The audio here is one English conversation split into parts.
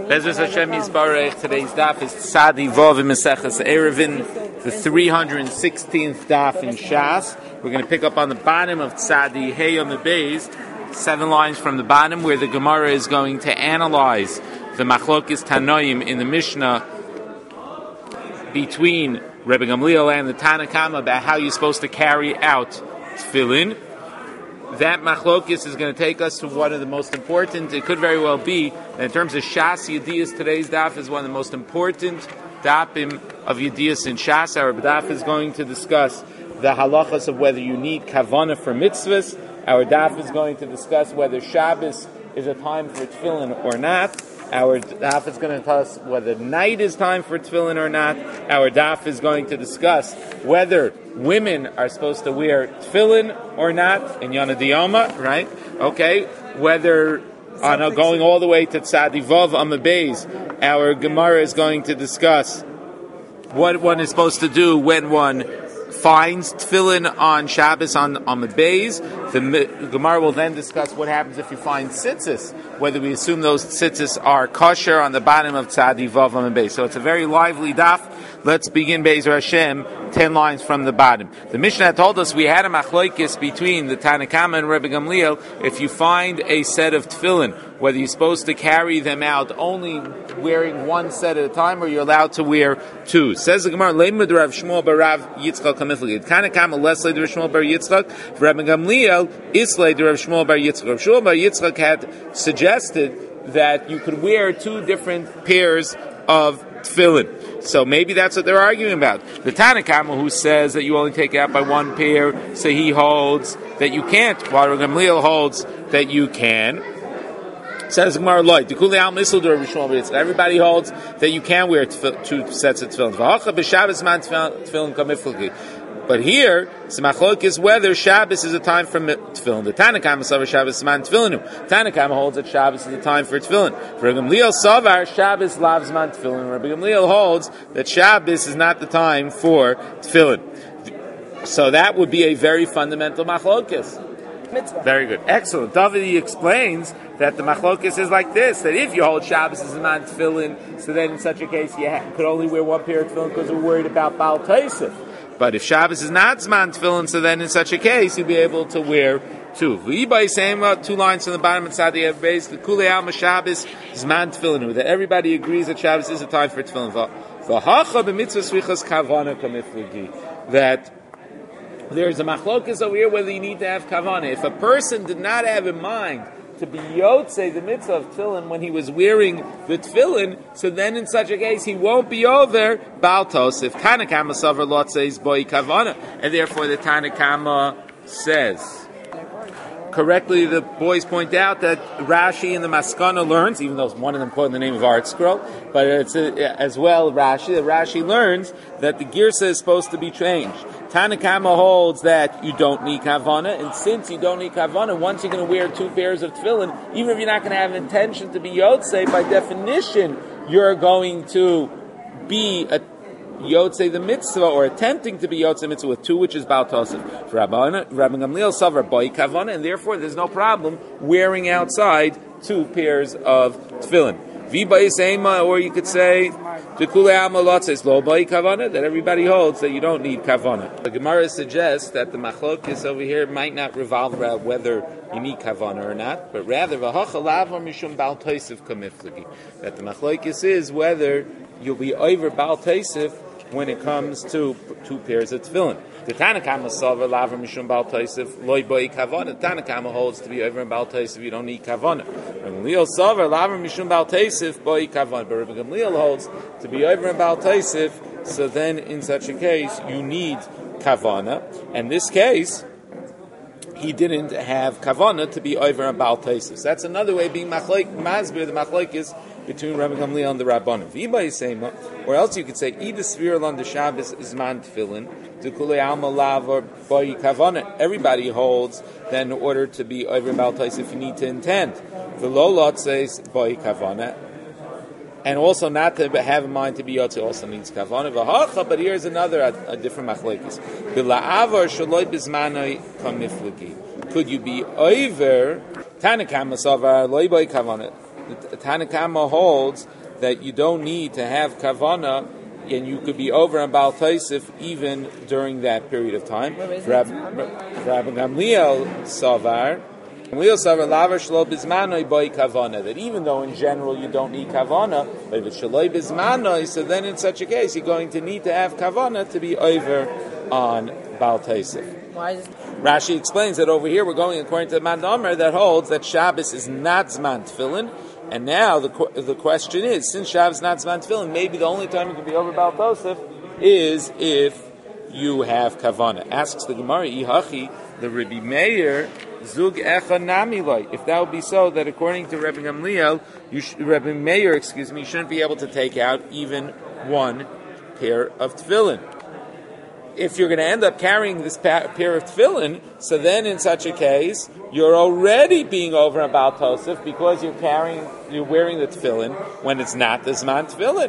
Be'ezus Hashem Yisbarech. Today's daf is Tzadi Vav in Maseches Eruvin, the 316th daf in Shas. We're going to pick up on the bottom of Tzadi Hey on the Beis, 7 lines from the bottom, where the Gemara is going to analyze the Machlokes Tanoim in the Mishnah between Rebbe Gamliel and the Tana Kama about how you're supposed to carry out Tefillin. That machlokis is going to take us to one of the most important. It could very well be that in terms of Shas Yediyas, today's daf is one of the most important dafim of Yediyas in Shas. Our daf is going to discuss the halachas of whether you need kavanah for mitzvahs. Our daf is going to discuss whether Shabbos is a time for tefillin or not. Our daf is going to tell us whether night is time for tefillin or not. Our daf is going to discuss whether women are supposed to wear tefillin or not in Yana Diyama, right? Okay, whether going all the way to Tzadi Vav Amabeis, our Gemara is going to discuss what one is supposed to do when one finds tefillin on Shabbos on the Beis. The Gemara will then discuss what happens if you find tzitzis, whether we assume those tzitzis are kosher on the bottom of Tzadi Vav on the Beis. So it's a very lively daf. Let's begin Be'ezer Hashem, 10 lines from the bottom. The Mishnah told us we had a machlokes between the Tana Kama and Rebbe Gamliel. If you find a set of tefillin, whether you're supposed to carry them out only wearing one set at a time, or you're allowed to wear two. Says the Gemara, Leimud Rav Shmuel bar Rav Yitzchak kamifli. Tana Kama leslei Rav Shmuel bar Yitzchak. Rebbe Gamliel islei Rav Shmuel bar Yitzchak. Rav Shmuel bar Yitzchak had suggested that you could wear two different pairs of tefillin. So maybe that's what they're arguing about. The Tana Kama, who says that you only take it out by one pair, so he holds that you can't, while Gamliel holds that you can. Says Gemara, everybody holds that you can wear two sets of tefillin. But here, Simachlok is whether Shabbos is a time for tefillin. The Tana Kama savar Shabbos man tefillinu. Tana Kama holds that Shabbos is a time for tefillin. Rabbi Gamliel savar Shabbos lavs man tefillin. Rabbi Gamliel holds that Shabbos is not the time for tefillin. So that would be a very fundamental machlokes. Very good, excellent. David explains that the machlokes is like this: that if you hold Shabbos as a man tefillin, so then in such a case you could only wear one pair of tefillin because we're worried about Baal Tosef. But if Shabbos is not Zman Tefillin, so then in such a case, you'll be able to wear two. V'yibai Seima, 2 lines from the bottom of Tzadi Beis, the Kulei Alma Shabbos Zman Tefillin, that everybody agrees that Shabbos is a time for Tefillin. V'hacha b'mitzvah svichas kavana kamifligi, that there's a machlokes over here whether you need to have kavana. If a person did not have in mind to be yotzei the mitzvah of tefillin when he was wearing the tefillin, so then in such a case he won't be over Baal Tosef. Tana Kama savar lotzei's boy kavana, and therefore the Tana Kama says correctly. The boys point out that Rashi in the Maskana learns, even though one of them quoting the name of Art Scroll, but it's as well Rashi. That Rashi learns that the girsa is supposed to be changed. Tana Kama holds that you don't need kavana, and since you don't need kavana, once you're going to wear 2 pairs of tefillin, even if you're not going to have an intention to be yotzei, by definition, you're going to be a yotzei the mitzvah, or attempting to be yotzei mitzvah with 2, which is Baal Tosef. For Rabbi Gamliel savar boy kavana, and therefore there's no problem wearing outside 2 pairs of tefillin. Or you could say that everybody holds that you don't need kavana. The Gemara suggests that the machlokes over here might not revolve around whether you need kavana or not, but rather that the machlokes is whether you'll be over Baal Tosef when it comes to 2 pairs of tefillin. The Tana Kama savar laver mishum Baal Tosef loy boi kavana. The Tana Kama holds to be over in Baal Tosef you don't need kavana. Rabbi Gamliel savar laver mishum Baal Tosef boi kavana. But Rabbi Gamliel holds to be over in Baal Tosef, so then in such a case you need kavana. In this case, he didn't have kavana to be over in Baal Tosef. So that's another way of being masbir the machlokes between Rabbi Gamliel and the Rabbanim. Or else you could say, Ida Svir on the Shabbos is man tefillin, to Kulei Alma Lav or Boy Kavana. Everybody holds that in order to be over Baal Tosef, you need to intend. The Lolot says Boy Kavana. And also not to have in mind to be yotze also needs kavana. But here's another, a different machlokes. Could you be over Tana Kama savar loy boy kavana? The Tanna Kama holds that you don't need to have kavana, and you could be over on Baal Taisif even during that period of time. Rabbi Gamliel Savar lavar shelo bizmanoi boy kavana, that even though in general you don't need kavana, but if it's shaloi bizmanoi, so then in such a case you're going to need to have kavana to be over on Baal Taisif. Rashi explains that over here we're going according to the Man Omer that holds that Shabbos is not Zman Tefillin, and now the question is, since Shabbos is not Zman Tefillin, maybe the only time you can be over Baal Taisif is if you have kavana. Asks the Gemara, Ihachi, the Rabbi Meir, Zug Echa Namiloi. If that would be so, that according to Rabbi Gamliel, Rabbi Meir, you shouldn't be able to take out even one pair of tefillin. If you're going to end up carrying this pair of tefillin, so then in such a case, you're already being over on Baal Tosef because you're wearing the tefillin when it's not the Zman tefillin.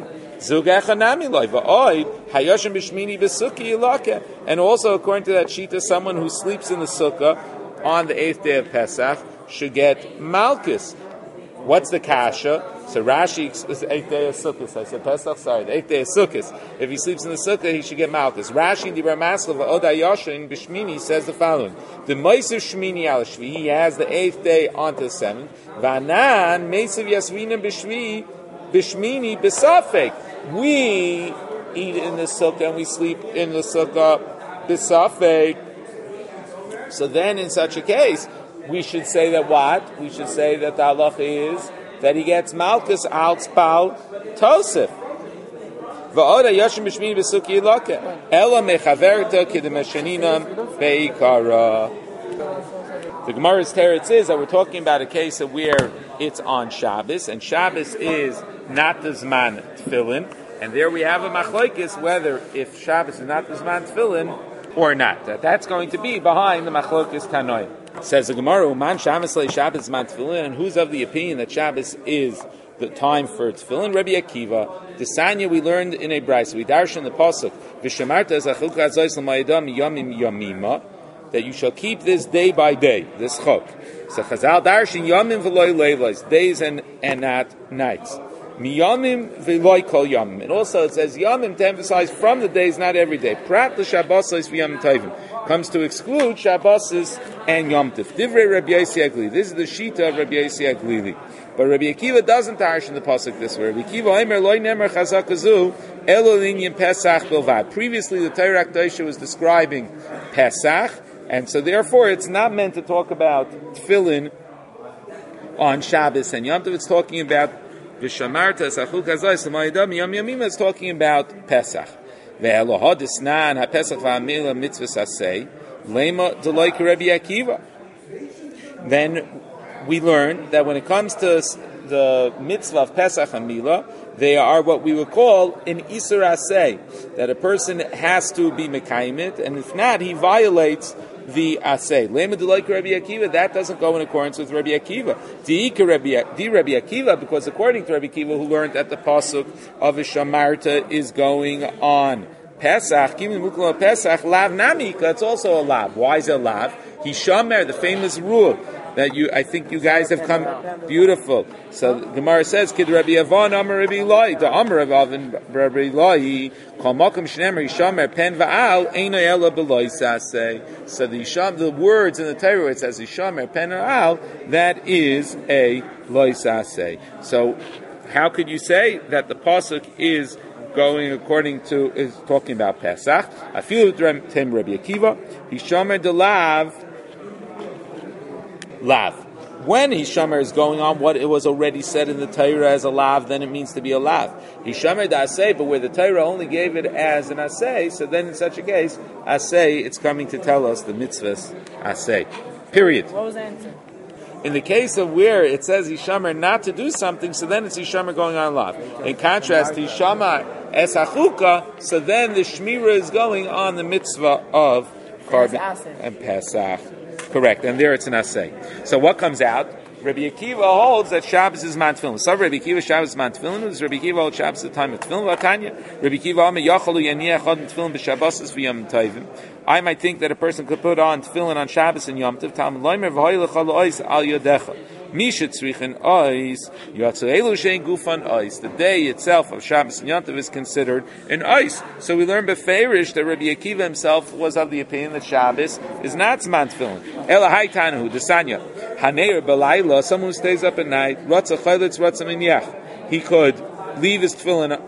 And also, according to that shita, someone who sleeps in the sukkah on the 8th day of Pesach should get malchus. What's the kasha? So Rashi is the 8th day of Sukkot. I said Pesach, sorry, the 8th day of Sukkot. If he sleeps in the Sukkah, he should get malchus. Rashi in the Ramasla Oda Yoshin Bishmini says the following: the Meisav Shmini al Shvi, he has the 8th day onto the 7th. Vanan Meisav Yasvina Bishvi Bishmini Besafek. We eat in the Sukkah and we sleep in the Sukkah Besafek. So then, in such a case, we should say that what? We should say that the halacha is that he gets malchus out Baal Tosef. Va'oda yashim b'shmini b'suki yilake ela mechaverta k'demeshaninam beikara. The Gemara's teretz is that we're talking about a case of where it's on Shabbos, and Shabbos is not the Zman Tefillin, and there we have a machlokes whether if Shabbos is not the Zman Tefillin or not. That's going to be behind the machlokes Tanoim. Says the Gemara, Uman Shabbos le Shabbos Zman Tefillin, and who's of the opinion that Shabbos is the time for tefillin? Rabbi Akiva. The Sanya we learned in a brayso. We darshan the pasuk V'shamarta zachulka azois l'mayadam yamim yamima, that you shall keep this day by day, this chok. So Chazal darshan yamim v'loy leilos, days and not nights. Miyamim v'loy kol yamim. And also it says yamim to emphasize from the days, not every day. Prat l'shabbosos v'yamim tovim comes to exclude Shabbos and Yom Tov. Divrei Rabbi Yossi Aglili. This is the shita of Rabbi Yossi Aglili. But Rabbi Akiva doesn't tarsh in the pasuk this way. Rabbi Akiva Omer loy nemer chazakazu elo linyan Pesach bilvad. Previously, the Torah Kedosha was describing Pesach, and so therefore it's not meant to talk about tefillin on Shabbos and Yom Tov. It's talking about v'shamarta zachul kazayis l'mayadam yom yamim. It's talking about Pesach. Then we learned that when it comes to the mitzvah of Pesach and Milah, they are what we would call an Isur Aseh, that a person has to be Mekayim it, and if not, he violates the Aseh. Lema D'Laika Rabbi Akiva, that doesn't go in accordance with Rabbi Akiva. Di Rabbi Akiva, because according to Rabbi Akiva, who learned that the pasuk of Shamarta is going on Pesach, Kimin Mukla Pesach, Lav Namika, it's also a Lav. Why is it a Lav? Hishamer, the famous rule that I think you guys have come beautiful. So the Gemara says, Kid Rabbi Avon Amar Rabbi Eloi, the Amar of Avon Rabbi Eloi, Kol Makom Shnemer Hishamer Pen Va'al Eino Ela Beloy Saseh. So the words in the Torah where it says Hishamer Pen Va'al, that is a Loy Saseh. So how could you say that the pasuk is going is talking about Pesach? I feel Tem Rabbi Akiva, Hishamer de Lav. When Hishamer is going on what it was already said in the Torah as a lav, then it means to be a lav. Hishamer da asay, but where the Torah only gave it as an asay, so then in such a case, asay, it's coming to tell us the mitzvahs asay. Period. What was the answer? In the case of where it says Hishamer not to do something, so then it's Hishamer going on lav. In contrast, Hishamer es hachuka, so then the shmira is going on the mitzvah of Korban and Pesach. Correct, and there it's an asay. So what comes out? Rabbi Akiva holds that Shabbos is man tefillin. So Rabbi Akiva Shabbos is man tefillin. Rabbi Akiva holds Shabbos at the time of tefillin. V'atanya Rabbi Akiva Ame Yachalu Yaniach Chod Tefillin b'Shabbosos v'Yom Tovim. I might think that a person could put on tefillin on Shabbos and Yom Tov. Talmud Loimer v'Hoy L'Chol Ois Al Yodecha. Mishat tzrichen ois, yatzu elu shein gufan ois. The day itself of Shabbos and Yontif is considered an ois. So we learn befeirish that Rabbi Akiva himself was of the opinion that Shabbos is not zman tefillin. Ela haitanu desanya haneir belayla, someone who stays up at night, ratza chaylitz ratza minyach. He could leave his tefillin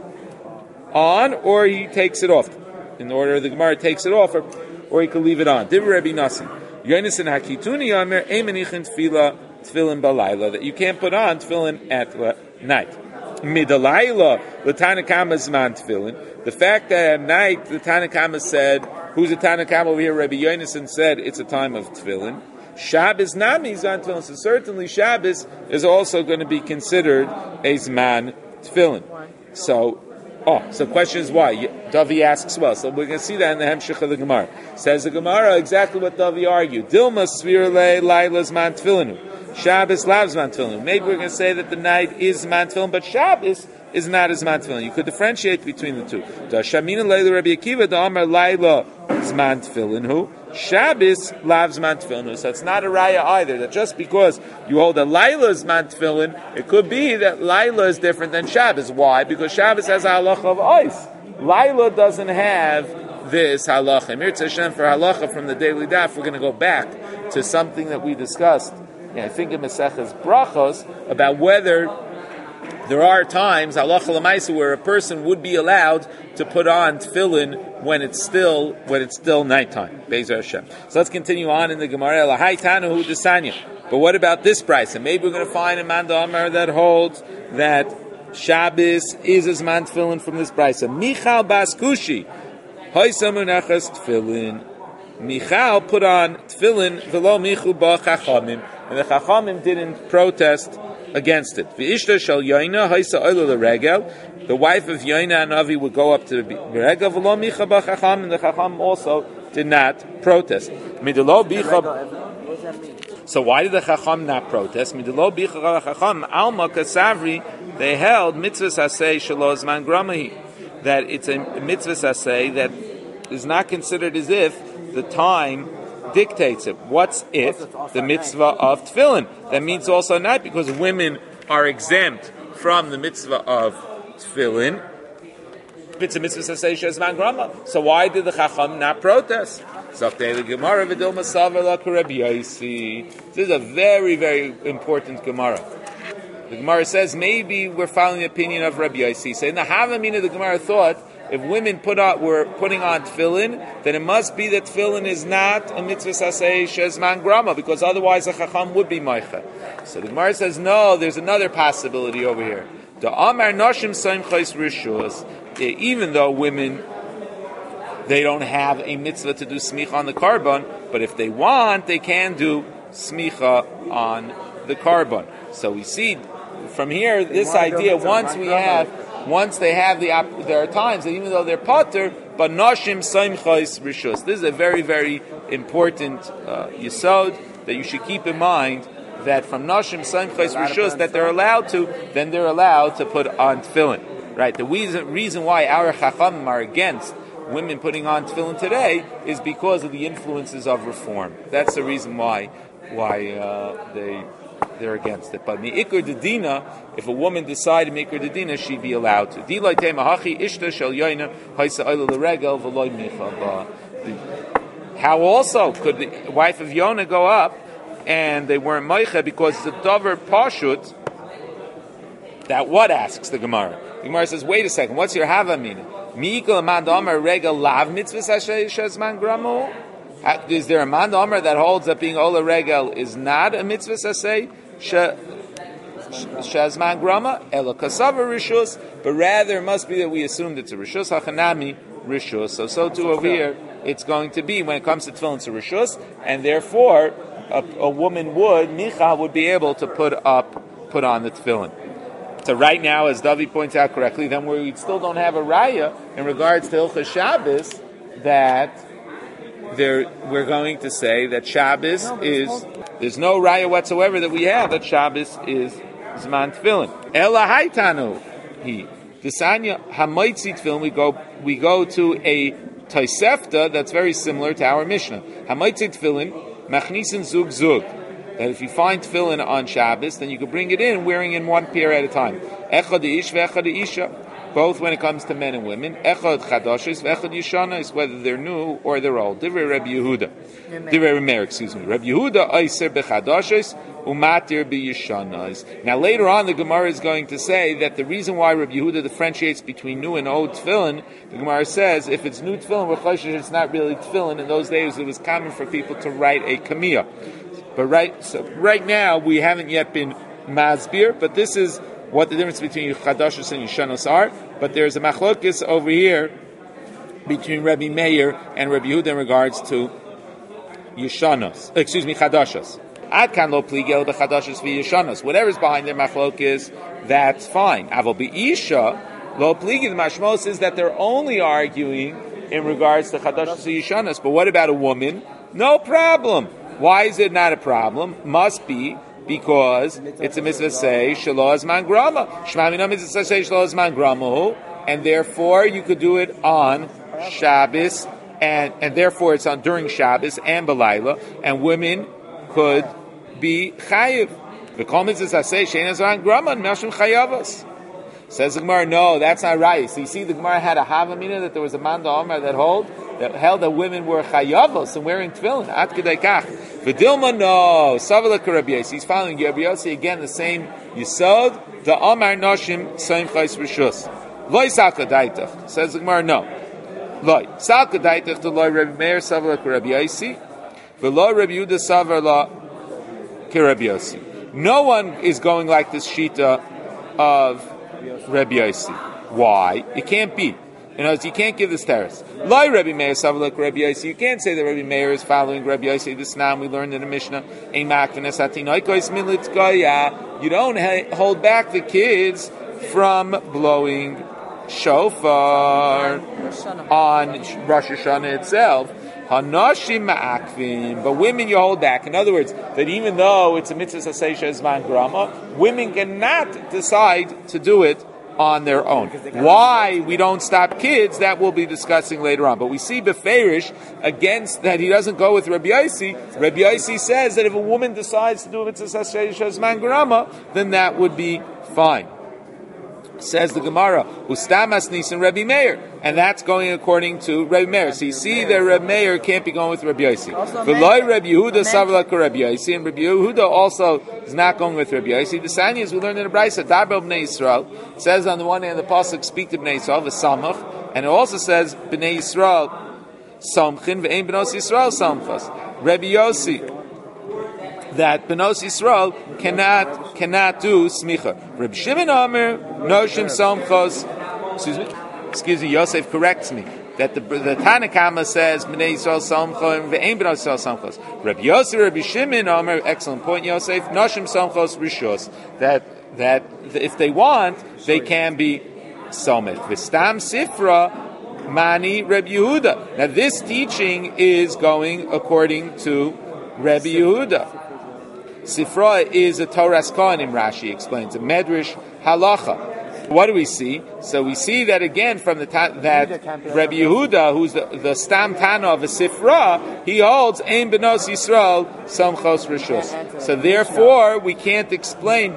on, or he takes it off. In order, the Gemara takes it off, or he could leave it on. Divrei Rabbi Nassim. Yonis and Hakituni Yomer Eimenichin tefillin balayla, that you can't put on tefillin at night. Midalayla l'Tanakama zman tefillin. The fact that at night the Tanakama said, who's a Tanakama over here? Rabbi Yonason said it's a time of tefillin. Shabbos nami zman tefillin. So certainly Shabbos is also going to be considered a zman tefillin. So the question is why? Davi asks well. So we're going to see that in the Hemshech of the Gemara. Says the Gemara exactly what Davi argued. Dilma svirle laila zman tefillinu. Shabbos lav zman tefillinu. Maybe we're going to say that the night is zman tefillin, but Shabbos is not as zman tefillin. You could differentiate between the two. Da shamina leila Rabbi Akiva da amar laila zman tefillinu. Shabbos lav zman tefillinu. So it's not a raya either. That just because you hold a laila zman tefillin, it could be that laila is different than Shabbos. Why? Because Shabbos has a halacha of ice. Laila doesn't have this halacha. Mirza Hashem, for halacha from the daily daf, we're going to go back to something that we discussed. I think in Maseches Brachos about whether there are times halacha l'maisa where a person would be allowed to put on tefillin when it's still nighttime. Be'ezer Hashem. So let's continue on in the Gemara. Lahai tanahu desanya. But what about this price? And maybe we're going to find a Manda Amar that holds that Shabbos is a zman tefillin from this price. Michal bas Kushi, hoysa munachas tefillin. Michal put on tefillin v'lo michu ba chachamim, and the chachamim didn't protest against it. V'ishta shel Yoina hoysa oila l'regel. The wife of Yoina and Avi would go up to the regel v'lo micha ba chachamim, and the chachamim also did not protest. Midelo bicha. So why did the Chacham not protest? Midelo bicha Chacham alma kasavri. They held mitzvah saseh shelo zman gramahi, that it's a mitzvah saseh that is not considered as if the time dictates it. What's it? The mitzvah of tefillin. That means also not, because women are exempt from the mitzvah of tefillin. It's a mitzvah saseh shelo zman grama. So why did the Chacham not protest? This is a very, very important Gemara. The Gemara says maybe we're following the opinion of Rabbi Yossi. So in the Havamina, the Gemara thought if women were putting on tefillin, then it must be that tefillin is not a mitzvah saseh shezman grama, because otherwise a chacham would be meicha. So the Gemara says no. There's another possibility over here. The Amar Noshim Soimchos Rishus. Even though women, they don't have a mitzvah to do smicha on the korban, but if they want, they can do smicha on the korban. So we see from here this idea. Once they have there are times that even though they're potter, but noshim soimchos rishus. This is a very, very important yesod that you should keep in mind. That from noshim soimchos rishus that they're allowed to put on tefillin. Right. The reason why our chachamim are against women putting on tefillin today is because of the influences of reform. That's the reason why they're against it. But mi'ikr dedina, if a woman decided mi'ikr dedina, she'd be allowed to. Dilay temahachi ishta shel yoina haisa oila l'regel v'loy micha. How also could the wife of Yonah go up and they weren't meicha because it's a davar pashut? That what asks the Gemara? The Gemara says, wait a second, what's your havamina? Mi'ikol amanda amar regel lav mitzvah shezman gramo? Is there a man Omer that holds that being Ola Regel is not a mitzvah saseh shazman grama ela kasava rishus, but rather it must be that we assumed it's a rishus hachanami rishus. So too over here it's going to be when it comes to tefillin it's a rishus, and therefore a woman micha would be able to put on the tefillin. So right now, as Davi points out correctly, then we still don't have a raya in regards to Hilchas Shabbos that we're going to say that Shabbos there's no raya whatsoever that we have that Shabbos is Zman Tefillin. Ela haitanu he Desanya hamoitzi tefillin. We go to a Tosefta that's very similar to our Mishnah. Hamoitzi tefillin machnisin zug zug. that if you find tefillin on Shabbos, then you can bring it in wearing in one pair at a time. Echad ish ve'echad isha. Both when it comes to men and women. Echad chadashis ve'echad yishanos, whether they're new or they're old. Divrei Rabbi Yehuda. Divrei Rameir, excuse me. Rabbi Yehuda oiser bechadashis umatir b'yishanos. Now later on, the Gemara is going to say that the reason why Rabbi Yehuda differentiates between new and old tefillin, the Gemara says if it's new tefillin, we're choshesh it's not really tefillin. In those days, it was common for people to write a kamiyah. But right now, we haven't yet been masbir, but this is what the difference between Chadashos and Yishanos are. But there's a machlokis over here between Rabbi Meir and Rabbi Yehuda in regards to Chadashos. Ad kan lo pligel b'Chadashos v'Yishanos. Whatever's behind their machlokis, that's fine. Avol b'Isha lo pligel. The mashmos is that they're only arguing in regards to Chadashos v'Yishanos. But what about a woman? No problem. Why is it not a problem? Must be because it's a mitzvah say shelo azman grama. Shema mina mitzvah say shelo azman grama, and therefore you could do it on Shabbos, and therefore it's on during Shabbos and Belayla, and women could be chayiv. The kol mitzvah say shein azman grama and mashim chayavos. Says the Gemara, no, that's not right. So you see, the Gemara had a havamina that there was a manda omer that held that women were chayavos and wearing tefillin. At kedei kach. V'dilma, no. Savala Rabbi Yossi. He's following Rabbi Yossi again, the same yisod. The Amar Noshim Saim Chais Rishus. Loi Salka Daitach. Says the Gemara, no. Loi Salka Daitach to Loi Rabbi Meir Savala Rabbi Yossi. V'Loi Rabbi Yehuda Savala Rabbi Yossi. No one is going like this shita of Rabbi Yossi. Why? It can't be. In other words, you can't give this teres. Lai Rabbi Meir Savalak Rabbi Yossi. You can't say that Rabbi Meir is following Rabbi Yossi. This now we learned in the Mishnah. You don't hold back the kids from blowing shofar on Rosh Hashanah itself. Hanashim ma'akvim, but women you hold back. In other words, that even though it's a mitzvah sasesha zman grama, women cannot decide to do it on their own. Why we don't stop kids, that we'll be discussing later on. But we see Beferish against that he doesn't go with Rabbi Yossi. Rabbi Yossi says that if a woman decides to do a mitzvah sasesha zman grama, then that would be fine. Says the Gemara, Ustamas Nisan Rabbi Meir, and that's going according to Rabbi Meir. So you see that Rabbi Meir can't be going with Rabbi Yossi. V'loi Rabbi Yehuda Savalak Rabbi Yossi, and Rabbi Yehuda also is not going with Rabbi Yossi. The Sani, as we learned in the Brisa, Darbo Bnei Yisrael, says on the one hand the pasuk speak to Bnei Yisrael v'samach, and it also says Bnei Yisrael samchin v'ein Bnos Yisrael samchas. Rabbi Yossi, that Benos Yisrael cannot do smicha. Reb Shimon Omer noshim samchos. Excuse me. Yosef corrects me that the Tanakama says Bnei Yisrael samchos and ve'ein Benos Yisrael samchos. Reb Yosef, Reb Shimon Omer, excellent point, Yosef. Noshim samchos rishos. That if they want, they can be somech. V'stam sifra mani Reb Yehuda. Now this teaching is going according to Reb Yehuda. Sifra is a Torah's Kohanim, Rashi explains, a Medrash halacha. What do we see? So we see that again from that Rabbi Yehuda, who's the Stam Tana of a Sifra, he holds Ein Benos Yisrael Samchos Rishus. So therefore, we can't explain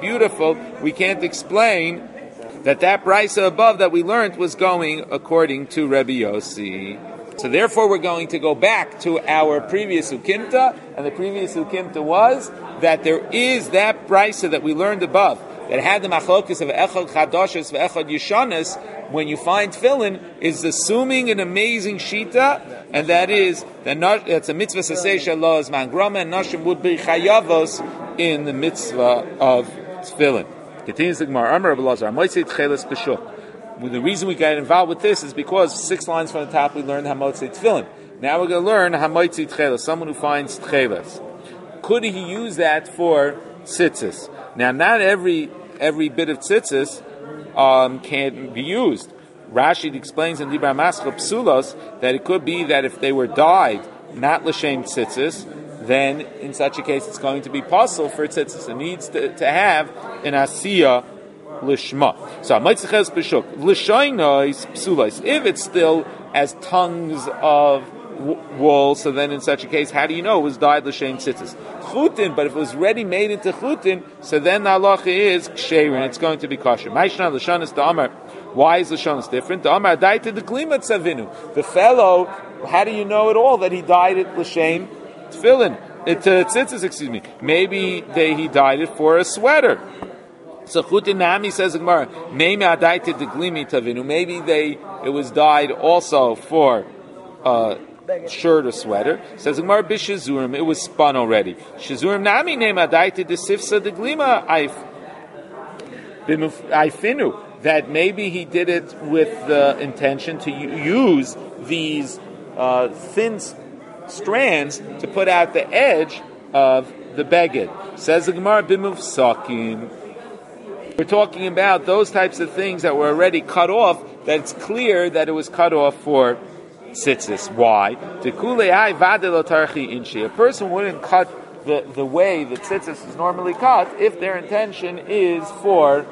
that brisa above that we learned was going according to Rabbi Yossi. So therefore, we're going to go back to our previous ukimta, and the previous ukimta was that there is that brisa that we learned above that had the machlokus of echad chadashos ve'echad yishanos. When you find tefillin, is assuming an amazing shita, and that is that's a mitzvah sasesha lo zman grama, and nashim would be chayavos in the mitzvah of tefillin. Continues the Gemara. Amar Rabbi Lazar, Motzei tcheles kashuk. The reason we got involved with this is because 6 lines from the top we learned Hamotzei Tefillin. Now we're going to learn Hamotzei Tcheles, someone who finds Tcheles. Could he use that for tzitzis? Now not every bit of tzitzis can be used. Rashi explains in Dibra Maschel Psulos that it could be that if they were dyed, not l'shem tzitzis, then in such a case it's going to be possible for tzitzis. It needs to have an asiyah lishma. So if it's still as tongues of wool, so then in such a case, how do you know it was dyed l'shem tzitzis? Chutin, but if it was ready made into chutin, so then the halacha is ksherin, it's going to be kosher. Ma'ishna l'shanis da'amar. Why is l'shanis different? Da'amar dyed to the klima tzavinu. The fellow, how do you know at all that he dyed it l'shem tefillin? Tzitzis, excuse me. Maybe he dyed it for a sweater. So chutin nami, says the Gemara, maybe dyed to the glimi tavinu. Maybe it was dyed also for shirt or sweater. Says the Gemara, bishazurim, it was spun already. Shazurim nami name adaita de sifsa de glima aifinu, that maybe he did it with the intention to use these thin strands to put out the edge of the beged. Says the Gemara, bimufsakim. We're talking about those types of things that were already cut off, that it's clear that it was cut off for tzitzis. Why? A person wouldn't cut the way the tzitzis is normally cut if their intention is for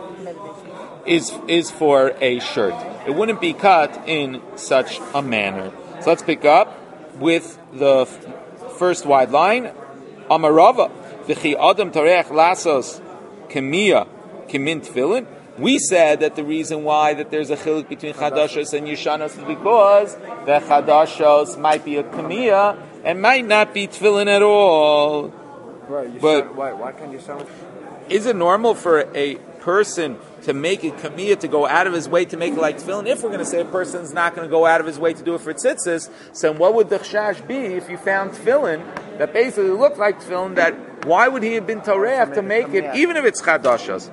a shirt. It wouldn't be cut in such a manner. So let's pick up with the first wide line. Amarava v'chi adam tarech lasos kemiya kimin tefillin. We said that the reason why that there's a chiluk between chadashos and yishanos is because the chadashos might be a kamiyah and might not be tefillin at all. Right. But why can't yishanos? Is it normal for a person to make a kamiyah, to go out of his way to make it like tefillin? If we're going to say a person's not going to go out of his way to do it for tzitzis, so what would the chashash be if you found tefillin that basically looked like tefillin, that why would he have been toreach to make it, even if it's chadashos?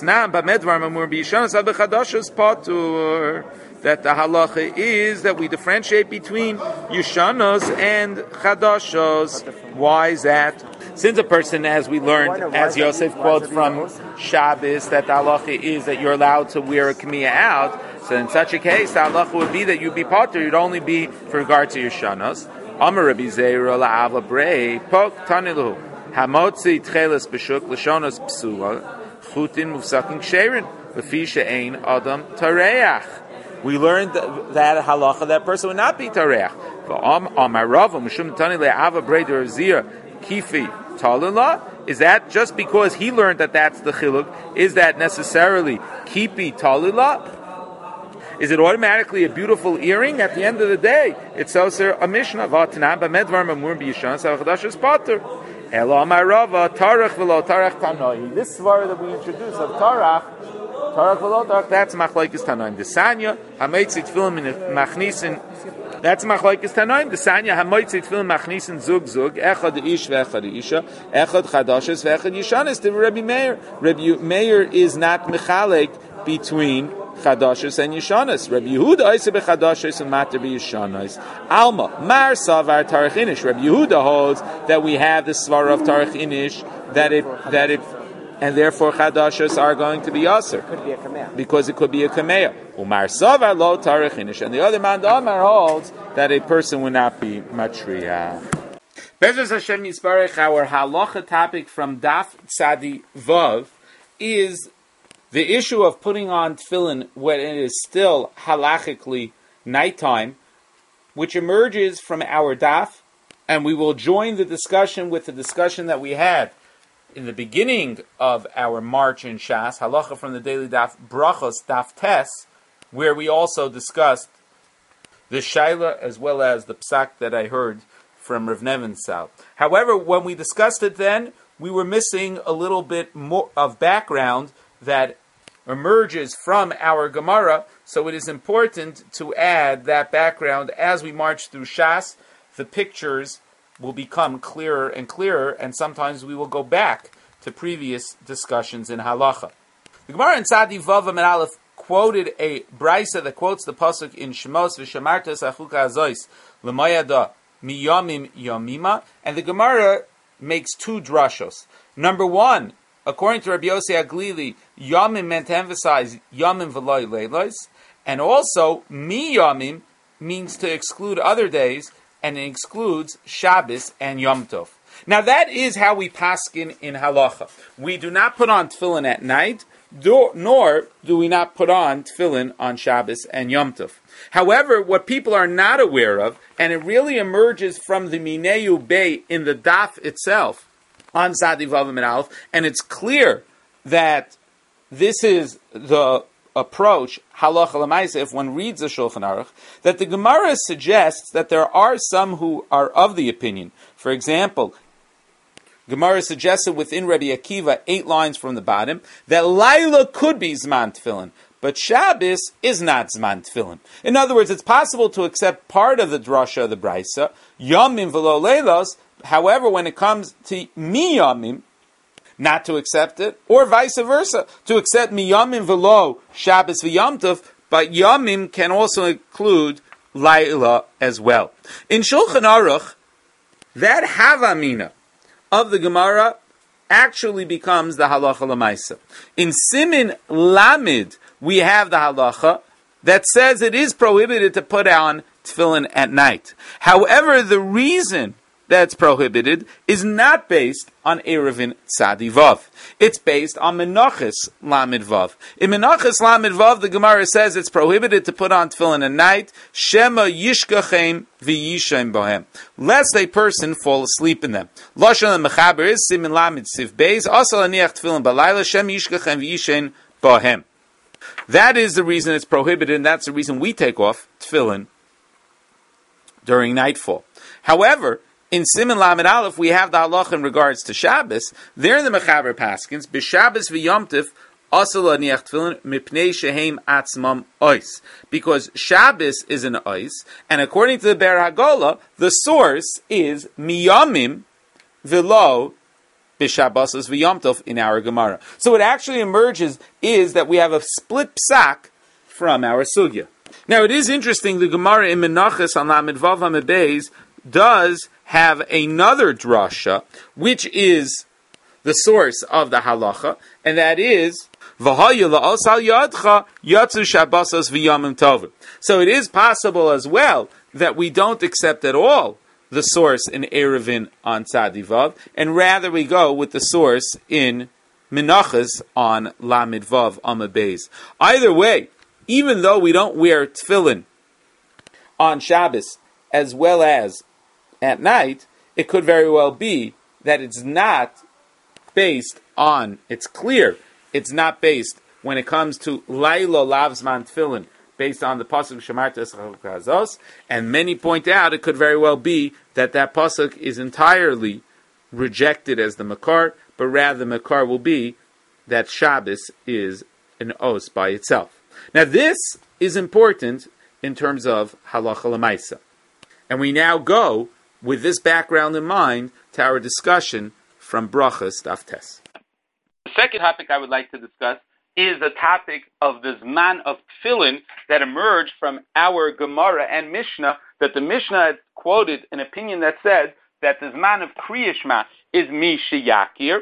That the halacha is that we differentiate between yishanos and chadashos. Why is that? Since a person, as we learned, as Yosef quotes from Shabbos, that the halacha is that you're allowed to wear a kamiyah out, so in such a case, the halacha would be that you'd be potter, you'd only be for regard to yishanos. Amar Rabbi Zeira la'ava brei, pok tanilu. Hamotzi tcheles b'shuk l'shonos psula chutin mufsakin ksherin l'fi she'ein adam tareach. We learned that halacha, that person would not be tareach. Amar Rava mishum tani le'ava brei derzir kifi talila. Is that just because he learned that that's the chiluk? Is that necessarily kipi talila? Is it automatically a beautiful earring? At the end of the day, it's also a mishnah. V'atanan b'medvar mamur b'yishan savachadash is pater. Elo amarava tarach v'lo tarach tanoi. This svara that we introduced of tarach v'lo tarach, that's machlokes tanoim. The sanya hameitzi tefillin machnisin. That's machlokes tanoim. The sanya hameitzi tefillin machnisin zug zug. Echad ish ve'echad isha. Echad chadashes ve'echad yishanis. To Rabbi Meir. Rabbi Meir is not mechalek between chadashos and yishanos. Rabbi Yehuda oiseh bechadashos and mater b'yishanos. Alma mar savar tarach inish. Rabbi Yehuda holds that we have the svara of tarach inish, that it and therefore chadashos are going to be aser because it could be a kameya. Umar savar lo tarach inish, and the other man Amar holds that a person would not be matriya. Bezos Hashem Yisbarech, our halacha topic from Daf Tzadi Vav is the issue of putting on tefillin when it is still halachically nighttime, which emerges from our daf, and we will join the discussion with the discussion that we had in the beginning of our March in Shas, halacha from the daily daf, brachos, daf tes, where we also discussed the shaila as well as the psak that I heard from Rav Nevin Sal. However, when we discussed it then, we were missing a little bit more of background that emerges from our Gemara, so it is important to add that background as we march through Shas. The pictures will become clearer and clearer, and sometimes we will go back to previous discussions in Halacha. The Gemara in Tzadi Vav Amud Aleph quoted a brisa that quotes the pasuk in Shemos v'shamartas achuka azois l'mayada miyamim yamima, and the Gemara makes two drashos. Number one, according to Rabbi Yossi Aglili, Yamim meant to emphasize Yamim v'loy leilos, and also Mi Yamim means to exclude other days, and it excludes Shabbos and Yom Tov. Now that is how we paskin in halacha. We do not put on tefillin at night, nor do we not put on tefillin on Shabbos and Yom Tov. However, what people are not aware of, and it really emerges from the Mineu Bey in the daf itself, on Sadi Vav and Aleph, and it's clear that this is the approach, halacha l'maisa, if one reads the Shulchan Aruch, that the Gemara suggests that there are some who are of the opinion. For example, Gemara suggested within Rabbi Akiva, 8 lines from the bottom, that Laila could be Zman Tefillin, but Shabbos is not Zman Tefillin. In other words, it's possible to accept part of the drasha of the Brisa, Yomim v'lo Leilos. However, when it comes to Mi Yomim, not to accept it, or vice versa, to accept Mi Yomim v'lo Shabbos v'Yom Tov, but Yomim can also include Laila as well. In Shulchan Aruch, that Havamina of the Gemara actually becomes the halacha l'maisa. In Simin Lamid, we have the halacha that says it is prohibited to put on tefillin at night. However, the reason that's prohibited is not based on Erevin Tzadi Vav. It's based on Menachos Lamed Vav. In Menachos Lamed Vav, the Gemara says it's prohibited to put on tefillin at night, Shema Yishkachem v'yishem bohem, lest a person fall asleep in them. Lashon Mechaber is Simin Lamed Siv Beis, also aniach tefillin balayla, Shema Yishkachem v'yishem bohem. That is the reason it's prohibited, and that's the reason we take off tefillin during nightfall. However, in Siman Lamed Aleph, we have the halacha in regards to Shabbos. There in the Mechaber Paskins, b'Shabbos v'Yom Tov, asur laniach tefillin mipnei shehem atzmam ois. Because Shabbos is an ois, and according to the Ber Hagola, the source is miyamim v'lo b'Shabbosos v'Yom Tov in our Gemara. So what actually emerges is that we have a split psak from our sugya. Now it is interesting, the Gemara in Menachos on Lamed Vav Amud Beis does have another drasha, which is the source of the halacha, and that is so it is possible as well that we don't accept at all the source in Erevin on Tzadi Vav, and rather we go with the source in Menachos on Lamed Vav Amud Beis. Either way, even though we don't wear tefillin on Shabbos as well as at night, it could very well be that it's not based on, it's clear, it's not based when it comes to Laila Lavzman Tefillin, based on the pasuk Shemarta Eschazos, and many point out it could very well be that that pasuk is entirely rejected as the Makar, but rather the Makar will be that Shabbos is an os by itself. Now this is important in terms of halacha l'maisa. And we now go with this background in mind to our discussion from Brachas Daf Tes. The second topic I would like to discuss is the topic of the Zman of Tefillin that emerged from our Gemara and Mishnah, that the Mishnah had quoted an opinion that said that the Zman of Kriya Shema is Mi Sheyakir,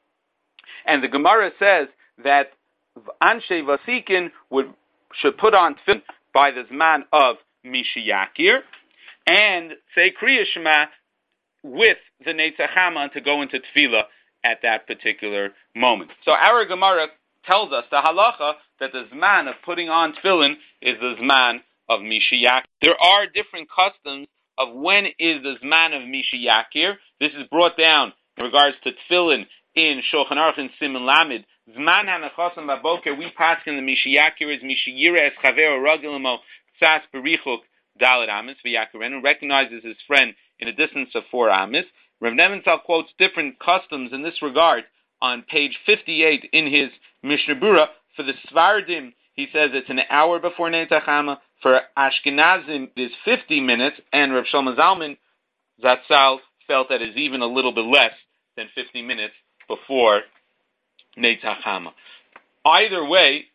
and the Gemara says that Anshe Vasikin should put on tefillin by the Zman of Mi Sheyakir, and say Kriya Shema with the Neitzach Hama to go into Tefillah at that particular moment. So our Gemara tells us, the halacha, that the Zman of putting on Tefillin is the Zman of Mi Sheyakir. There are different customs of when is the Zman of Mi Sheyakir. This is brought down in regards to Tefillin in Shulchan Aruch and Siman Lamed. Zman HaNechosam Baboker, we pass in the Mi Sheyakir is Mi Sheyira Es Chaver Ragilamo Tzas Berichuk Dalet Amis v'Yakarenu, recognizes his friend in a distance of 4 Amis. Rav Nebenzahl quotes different customs in this regard on page 58 in his Mishnah Berurah. For the Svardim, he says it's an hour before Neitzach Hama. For Ashkenazim, it is 50 minutes, and Rav Shlomo Zalman Zatzal felt that it is even a little bit less than 50 minutes before Neitzach Hama. Either way,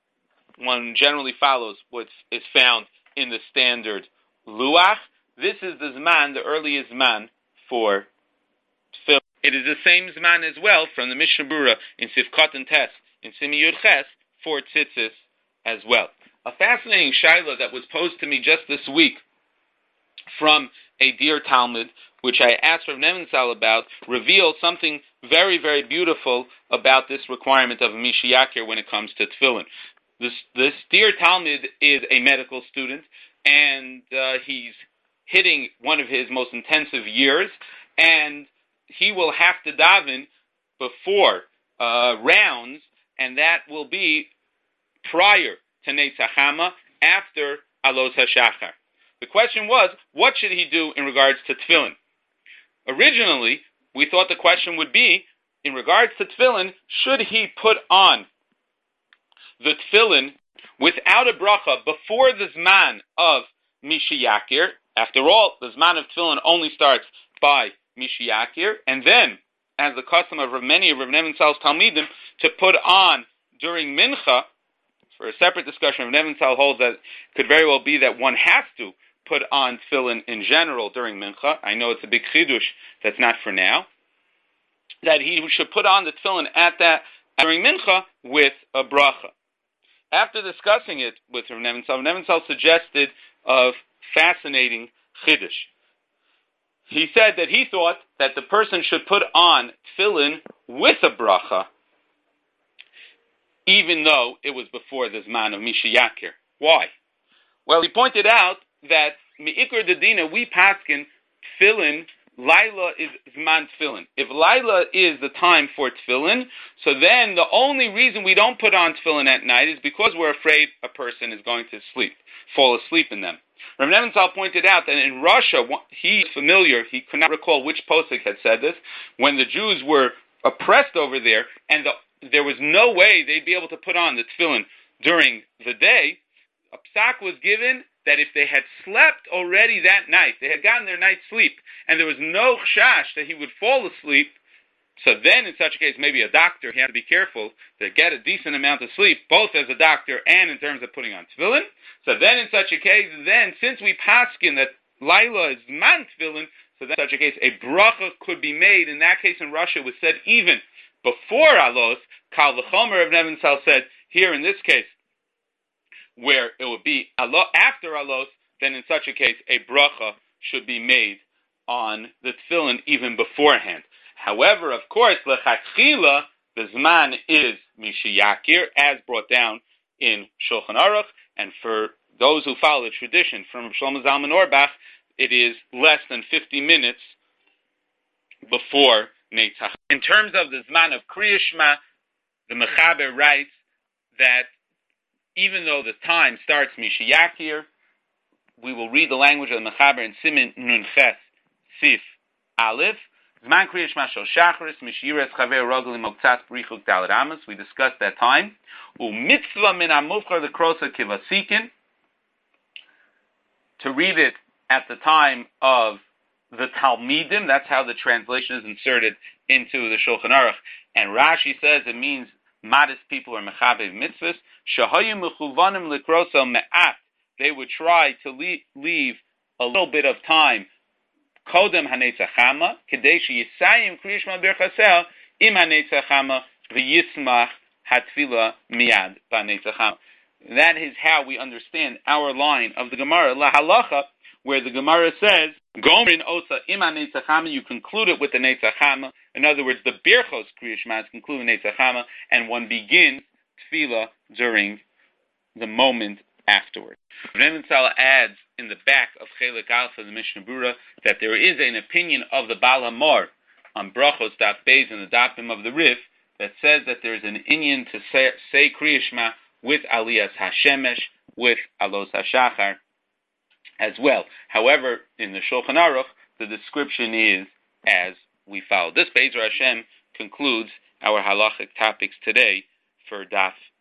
one generally follows what is found in the standard luach. This is the zman, the earliest zman for tefillin. It is the same zman as well from the Mishnah Berurah in Sivkot and Tes, in Simi Yud Ches, for tzitzis as well. A fascinating shaila that was posed to me just this week from a dear Talmud, which I asked Rav Nebenzahl about, reveals something very, very beautiful about this requirement of a Mishiyakir when it comes to tefillin. This dear Talmud is a medical student, and he's hitting one of his most intensive years, and he will have to daven before rounds, and that will be prior to Netzach Hama, after Alos HaShachar. The question was, what should he do in regards to tefillin? Originally, we thought the question would be, in regards to tefillin, should he put on the tefillin without a bracha before the Zman of Mishiyakir? After all, the Zman of tefillin only starts by Mishiyakir, and then, as the custom of many of Rav Nevin Sal's Talmidim, to put on during Mincha. For a separate discussion, Rav Nevin Sal holds that it could very well be that one has to put on tefillin in general during Mincha. I know it's a big chidush that's not for now. That he should put on the tefillin during Mincha with a bracha. After discussing it with Rav Nevin Sal suggested a fascinating chidush. He said that he thought that the person should put on tefillin with a bracha, even though it was before the Zman of Mishiyakir. Why? Well, he pointed out that Me'ikr Dedina, we paskin tefillin, Laila is Zman tefillin. If Laila is the time for tefillin, so then the only reason we don't put on tefillin at night is because we're afraid a person is going to fall asleep in them. Rav Nevin Sal pointed out that in Russia, he's familiar, he could not recall which posuk had said this, when the Jews were oppressed over there, and there was no way they'd be able to put on the tefillin during the day, a psak was given that if they had slept already that night, they had gotten their night's sleep, and there was no chash that he would fall asleep, so then in such a case, maybe a doctor, he had to be careful to get a decent amount of sleep, both as a doctor and in terms of putting on tefillin. So then in such a case, since we paskin that Laila is man tefillin, so then in such a case, a bracha could be made. In that case in Russia, it was said even before Alos. Kal v'chomer of Nevin Sal said here in this case, where it would be after Alos, then in such a case, a bracha should be made on the tefillin even beforehand. However, of course, lechatchila, the Zman is Mishiyakir, as brought down in Shulchan Aruch, and for those who follow the tradition from Shlomo Zalman Auerbach, it is less than 50 minutes before Netzach. In terms of the Zman of Kriya Shema, the Mechaber writes that even though the time starts Mishiyakir, we will read the language of the Mechaber in Siman Nun Ches Sif Aleph. Zman Kriya Shema Shel Shacharis Mishiras Chaver Rogel Moktzas Brichuk Daled Amos. We discussed that time. U'mitzvah min amufchar lekrosa kivasikin. To read it at the time of the Talmidim. That's how the translation is inserted into the Shulchan Aruch. And Rashi says it means modest people are mechabev mitzvahs. Shahayu mechuvanim lekrosa me'at. They would try to leave a little bit of time Kodem hanetzach hama, kedei sheyisayim kriya shema berchasel im hanetzach hama v'yismach hatfila miyad b'hanetzach hama. That is how we understand our line of the Gemara, la halacha, where the Gemara says, Gomrin osa im hanetzach hama, you conclude it with the netzach hama. In other words, the berchos kriya shema is concluded with netzach hama, and one begins tefillah during the moment afterward. Rav Sala adds in the back of Chelik Alpha, the Mishnah Berurah, that there is an opinion of the Baal HaMor on Brachos Daf Beis and the Dafim of the Rif that says that there is an inyan to say Kriya Shema with Aliyas HaShemesh, with Alos HaShachar as well. However, in the Shulchan Aruch, the description is as we follow. This Be'ezer Hashem concludes our halachic topics today for Daf